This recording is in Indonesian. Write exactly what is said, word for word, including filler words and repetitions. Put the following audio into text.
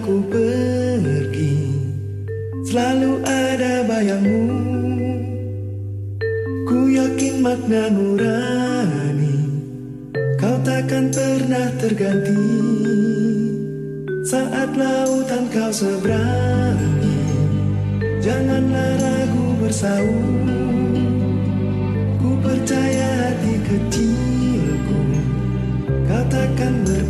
ku pergi, selalu ada bayangmu. Ku yakin makna nurani, kau takkan pernah terganti. Saat lautan kau seberangi, janganlah ragu bersaung. Ku percaya hati kecilku, kau takkan ber